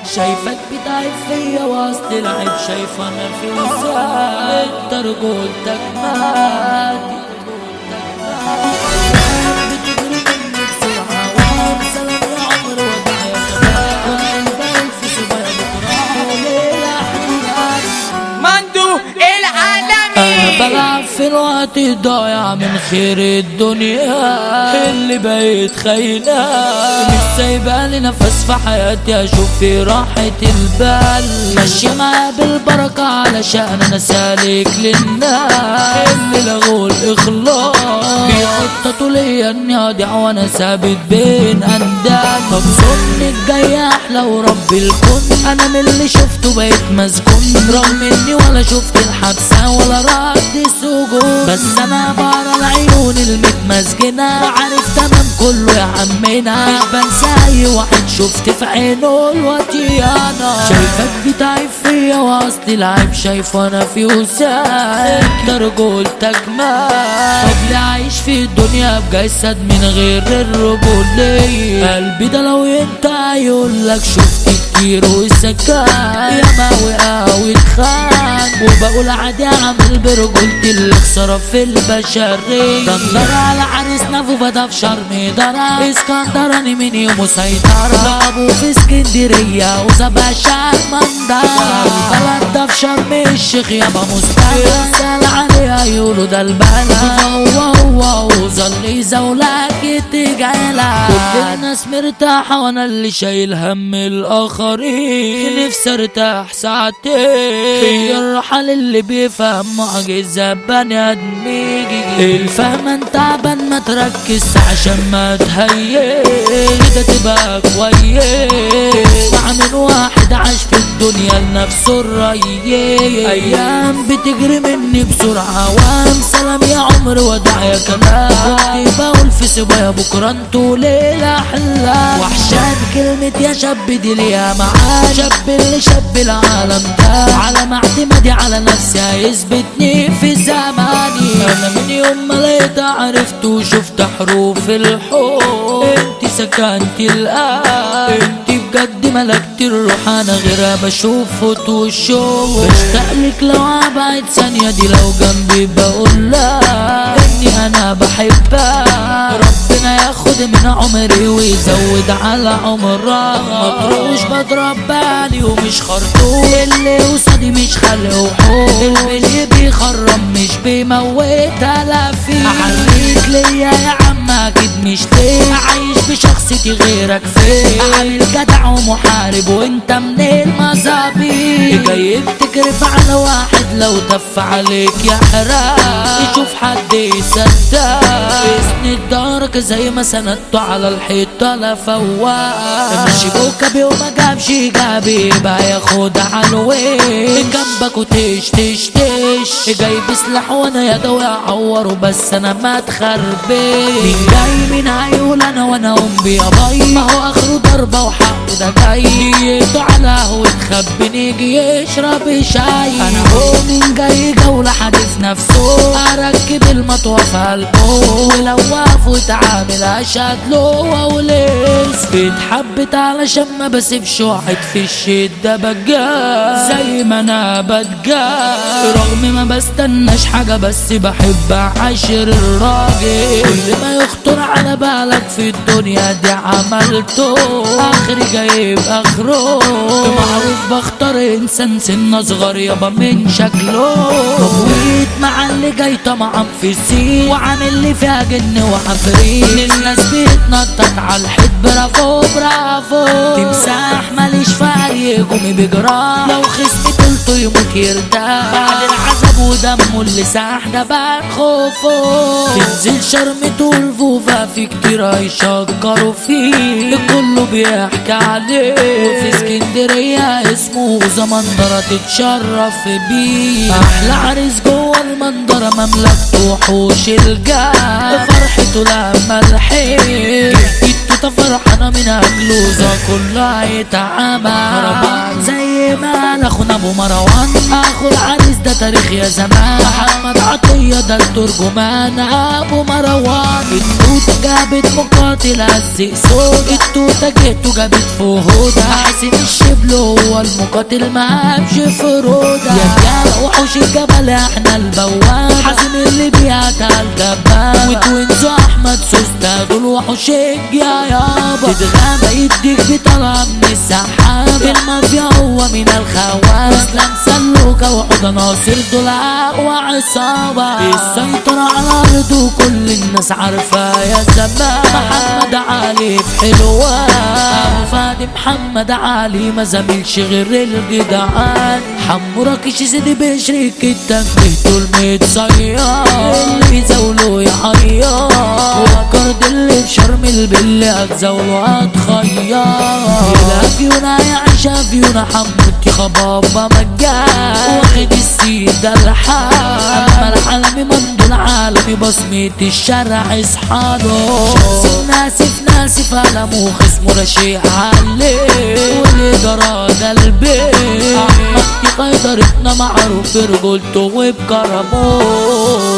شايفك بتعب فيا وسط العيب، شايف انا في وسعك انت رجولتك ماتت. بتجري مني بسرعة وانسى يا عمر وضعي كمان في صبايا بكره ليلة حلوة. مندو العالمي بلعب في الوقت الضايع من خير الدنيا اللي بقيت خاينة، مش سايبالي نفس في حياتي اشوف في راحة البال، ماشية معايا بالبركة علشان انا سالك للناس اللي لغوا الاخلاص بيخططوا ليا اني اضيع وانا ثابت بين اندال. طب ظنك جاي احلى ورب الكون، انا من اللي شفته بقيت مسجون، رغم اني ولا شفت الحبسة ولا رد سجون، بس انا بقرا العيون المتمسجنة عارف تمام كله يا عمنا، مش بنسى اي واحد شفت في عينه الوطيانة. شايفك بتعب فيا وسط العيب، شايف انا في وسعك انت رجولتك مات. طب ليه عايش في الدنيا بجسد من غير الرجولية؟ قلبي ده لو انت هيقولك شفت كتير وسكان يا ما وقع واتخان، وبقول عادي اعمل برجولتي اللي خسارة في البشرية. دندر على عريسنا فوفا في شرم درا، اسكندراني من يوم مسيطرة، ابو في اسكندرية وزباشا مندرة، البلد ده في شرم الشيخ يابا مستقبل، سال عليها يقولوا ده البلد هو وظل يزولك تجعلك. كل الناس مرتاحة وانا اللي شايل هم الاخرين، نفسي ارتاح ساعتين هي الراحة اللي بيفهم معجزة بني ادمي. الفهم انت تعبان ما تركز عشان ما تهيئ كده تبقى كويس، مع من واحد عاش في الدنيا لنفسه الريح. ايام بتجري مني بسرعة وام سلام يا عمر ودع يا كلام، كنت بقول في سبايا بكرة انتوا ليلة احلام. وحشان كلمة يا شاب دي ليها معاه، شاب اللي شاب العالم ده على ما اعتمادي على نفسي هيثبتني في زماني. انا من يوم ما لقيت عرفت وشفت حروف الحب، انت سكنتي القلب، انت بجد ملكتي الروح، انا غيرها بشوف فوت والشوق، بشتاقلك لو ابعد ثانية دي لو جنبي بقول لا اني انا بحبها. ربنا ياخد من عمري ويزود على عمرها، مطروش بضرب بالي ومش خرطوم، اللي قصادي مش خلق وحوم، اللي بيخرم مش بيموت الافين. احليك ليا يا عم اكيد مش ليه، عايش بشخصيتي غيرك فين، عامل جدع ومحارب وانت من المظابيط، جاي بتكرف على واحد لو تف عليك يا حرام، يشوف حد يصدق اسند دارك زي ما سندته على الحيطة لا فواق، ماشي بوكبي وما جابش جابي بقى ياخد عنوين جنبك وتش تش تش، جاي بسلاح وانا يا دوي اعوره بس انا ما تخربش، مين جاي مين هيقول انا وانا ام بيا باي، ما هو اخره ضربة وحقه ده جاي، نيته على قهوة تخبي نيجي يشرب شاي، انا هو مين جاي جولة حديث نفسه، اركب المطوة في قلبه ولو واقف وتعامل اشهد له وليس، بيتحبت علشان ما بسيبش واحد في الشدة بجاه زي ما انا بتجاه، رغم ما بستناش حاجة بس بحب اعاشر الراجل، كل ما يخطر على بالك في الدنيا دي عملته، اخري جايب اخره، معروف بختار انسان سن صغير يابا من شكله، طويت مع اللي جاي طمعان في السين وعامل لي فيها جن وعفريت، الناس بتنطط على الحيط برافو برافو، تمساح ماليش فريق قومي بجراح، لو خصمي طلته يموت يرتاح، بعد العذاب ودمه اللي ساح ده بقى خوفه، تنزل شرمته الفوفا في كتير هيشكروا فيه، كله بيحكي عليه، وفي اسكندرية اسمه زمندرة تتشرف بيه، احلى عريس جوه المندرة مملكته وحوش الجاه، فرحته لما الحين جدته فرحانة من اجلوزة كلها يتعامل زي سليمان اخونا ابو مروان، اخو العريس ده تاريخ يا زمان. محمد عطية ده الترجمان ابو مروان. التوتة جابت مقاتل هزق صوت، التوتة جيتو جابت فهودة. حسين الشبل هو المقاتل ما همش فرودة. يا وحوش الجبل احنا البواب، حسين اللي بيعتها الجباب. وتوينزو احمد سوسته دول وحوش يا يابا. تتغابى يديك بطلع من السحاب، المافيا هو من الخوان. اسلام سلوكة وحوضة ناصر دول اقوى عصابة. السيطرة على الارض وكل الناس عارفة يا زمان. محمد علي في حلوة، ابو فادي محمد علي ما زميلش غير الجدعان. حمو راكش سيدي بشريك التنبيه دول متصير، اللي يزاولوا يحير. والكرد اللي في شرم البل هتزاولوا هتخير. الافيونا يعيش افيونا حمودتي خبابة مجان، واخد السيد الحال. اما العالمي مندو العالمي بصمة الشارع اصحاله. ناسف ناسف على موخ اسمه رشيق علي، والإدارة ده البيت. أحمد قيدرتنا معروف برجولته وبكرمه.